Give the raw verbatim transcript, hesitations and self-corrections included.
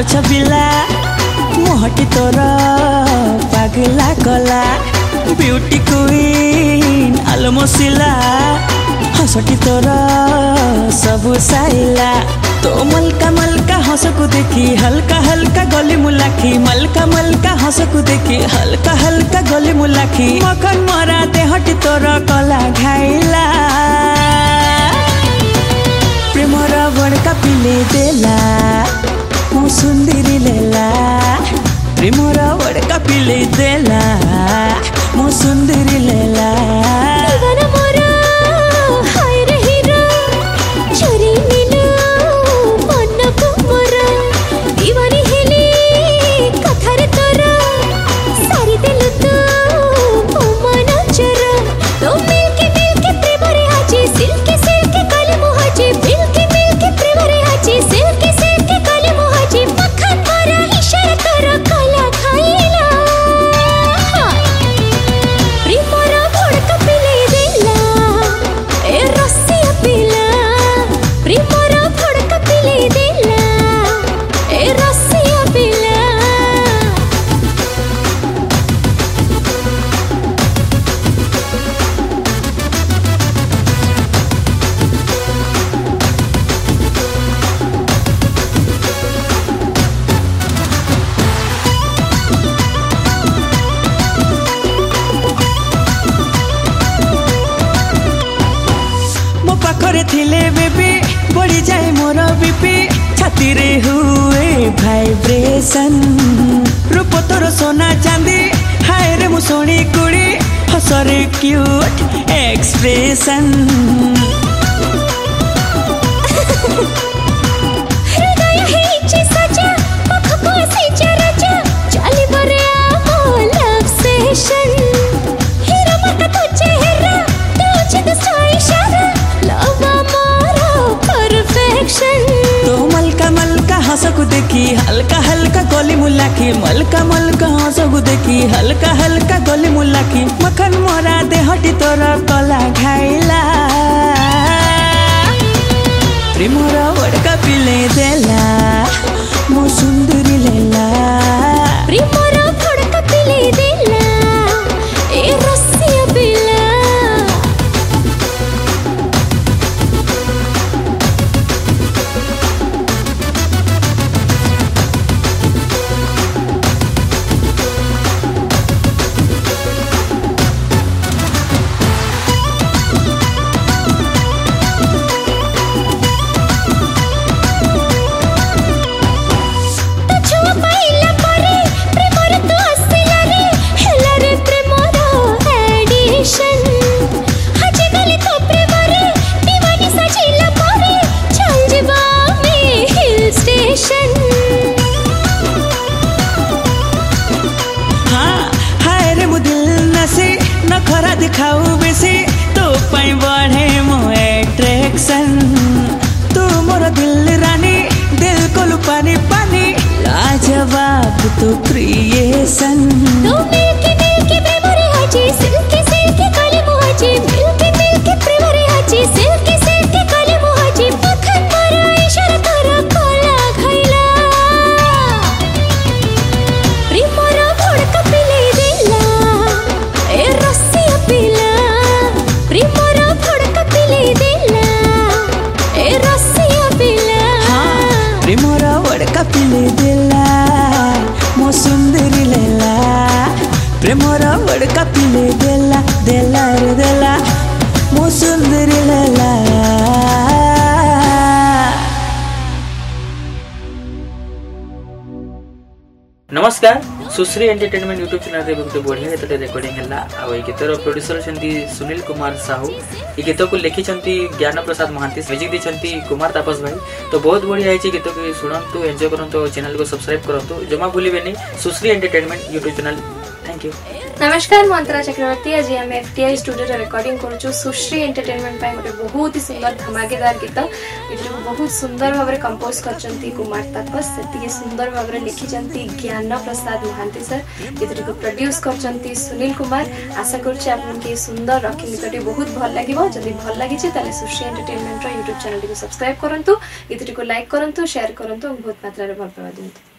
छबिला मोहटी तोर पागला कला ब्यूटी क्वीन आलमोसिला हसटी तोर सबु साइला तो मलका मलका हंस को देखी हल्का हल्का गली मुलाखी मलका मलका हंस को देखी हल्का हल्का गली मुलाखी मखन मरा देहटी तोर कला घाइला प्रेमर बड़का पिले देला मो सुंदरी लेला प्रेमर बड़का पिले देला मो सुंदरी लेला थिले बेबी बढ़ी जाए मोर बीपी छाती रे हुए वाइब्रेशन रूप तोर सोना चांदी हाय रे मु सोनी कुड़ी हसरे क्यूट एक्सप्रेशन तो मलका मलका हंस को देखी हल्का हल्का गली मुलाखी मलका मलका हंस को देखी हल्का हल्का गली मुलाखी मखन मोरा देहटी तोर कला घाइला प्रेमर बड़का पिले देला मो सुंदरी लेला प्रेमर बड़का पिले देला ए रसिया पिला खरा दिखाऊ बेसी तो पाई बढ़े मो एट्रैक्शन तू मोर दिल रानी दिल को लुपानी पानी लाजवाब तो क्रिएशन तो मिलके मिलके प्रेमरे हाजी सिल्की सिल्की काली मोहाजी मिलके मिलके प्रेमरे हाजी सिल्की सिल्की काली मोहाजी पखन मरा इशारा करा कला घाइला प्रेमरा भड़का पिले देला ए रसिया पिला प्रेमर भड़का पिले देला ए रसिया पिला हाँ प्रेमर बड़का पिले देला मो सुंदरी लेला प्रेमर बड़का पिले देला देला रे देला मो सुंदरी लेला। नमस्कार सुश्री एंटरटेनमेंट यूट्यूब चैनल रे बहुत बढ़िया गीत रेकर्डिंग है आ गीतर प्रोड्यूसर छंती सुनील कुमार साहू ये गीत को लिखी ज्ञान प्रसाद महांती म्यूजिक दी कुमार तापस भाई तो बहुत बढ़िया है गीत को शुणु एंजॉय करंतु चैनल को सब्सक्राइब करंतु जमा भूलिबेनी Sushri entertainment YouTube channel. Thank you. नमस्कार मंत्रा चक्रवर्ती आज आम एफटीआई स्टूडियो रिकॉर्डिंग करूँ सुश्री एंटरटेनमेंट गोटे बहुत ही सुंदर धमाकेदार गीत ये बहुत सुंदर भाव में कंपोज कर कुमार तापस से सुंदर भाव में लिखिं ज्ञान प्रसाद महांती सर गीत को प्रोड्यूस कर सुनील कुमार आशा कर सुंदर रखी गीत बहुत भल लगे जब भल लगी सुश्री एंटरटेनमेंट यूट्यूब चैनल को सब्सक्राइब करूँ गीत को लाइक करूँ शेयर करूँ बहुत मात्रा भल पावा दिखाते।